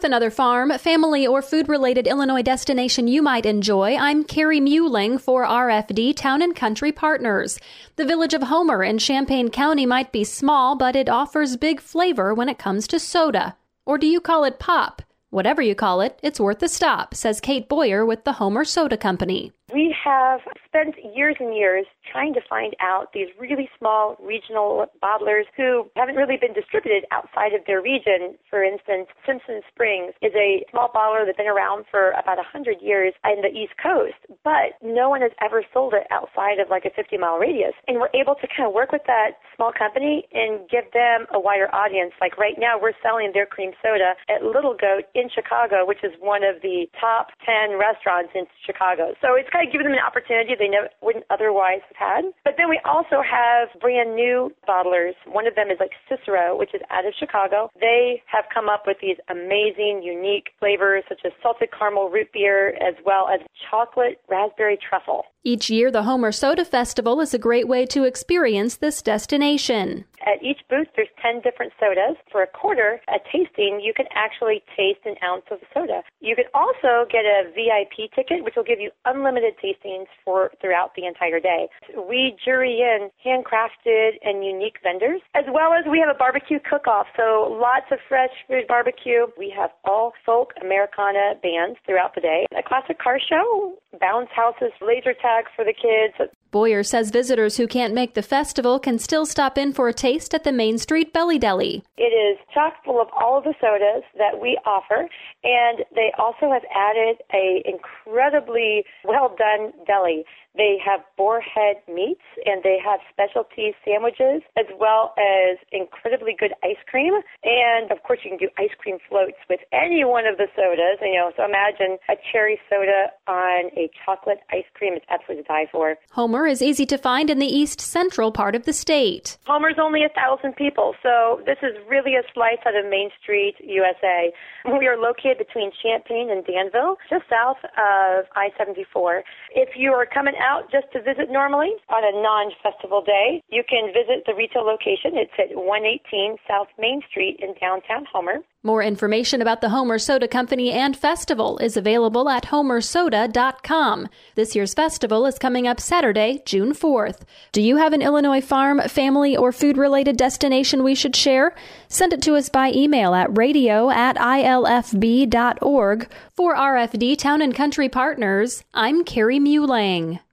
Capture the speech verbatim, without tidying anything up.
With another farm, family, or food-related Illinois destination you might enjoy, I'm Carrie Muehling for R F D Town and Country Partners. The village of Homer in Champaign County might be small, but it offers big flavor when it comes to soda. Or do you call it pop? Whatever you call it, it's worth a stop, says Kate Boyer with the Homer Soda Company. We have spent years and years trying to find out these really small regional bottlers who haven't really been distributed outside of their region. For instance, Simpson Springs is a small bottler that's been around for about one hundred years in the East Coast, but no one has ever sold it outside of like a fifty-mile radius. And we're able to kind of work with that small company and give them a wider audience. Like right now, we're selling their cream soda at Little Goat in Chicago, which is one of the top ten restaurants in Chicago. So it's kind of giving them an opportunity they never, wouldn't otherwise have had. But then we also have brand new bottlers. One of them is like Cicero, which is out of Chicago. They have come up with these amazing, unique flavors such as salted caramel root beer as well as chocolate raspberry truffle. Each year, the Homer Soda Festival is a great way to experience this destination. At each booth, there's ten different sodas. For a quarter, a tasting, you can actually taste an ounce of soda. You can also get a V I P ticket, which will give you unlimited tastings for throughout the entire day. We jury in handcrafted and unique vendors, as well as we have a barbecue cook-off, so lots of fresh food barbecue. We have all folk Americana bands throughout the day. A classic car show, bounce houses, laser tag for the kids. Boyer says visitors who can't make the festival can still stop in for a taste at the Main Street Belly Deli. It is chock full of all of the sodas that we offer, and they also have added a incredibly well-done deli. They have boarhead meats, and they have specialty sandwiches, as well as incredibly good ice cream. And, of course, you can do ice cream floats with any one of the sodas. You know, so imagine a cherry soda on a chocolate ice cream. It's absolutely to die for. Homer is easy to find in the east central part of the state. Homer's only a thousand people, so this is really a slice out of Main Street, U S A. We are located between Champaign and Danville, just south of I seventy-four. If you are coming out just to visit normally on a non-festival day, you can visit the retail location. It's at one eighteen South Main Street in downtown Homer. More information about the Homer Soda Company and festival is available at homer soda dot com. This year's festival is coming up Saturday, June fourth. Do you have an Illinois farm, family, or food-related destination we should share? Send it to us by email at radio at I L F B dot org. For R F D Town and Country Partners, I'm Carrie Muehling.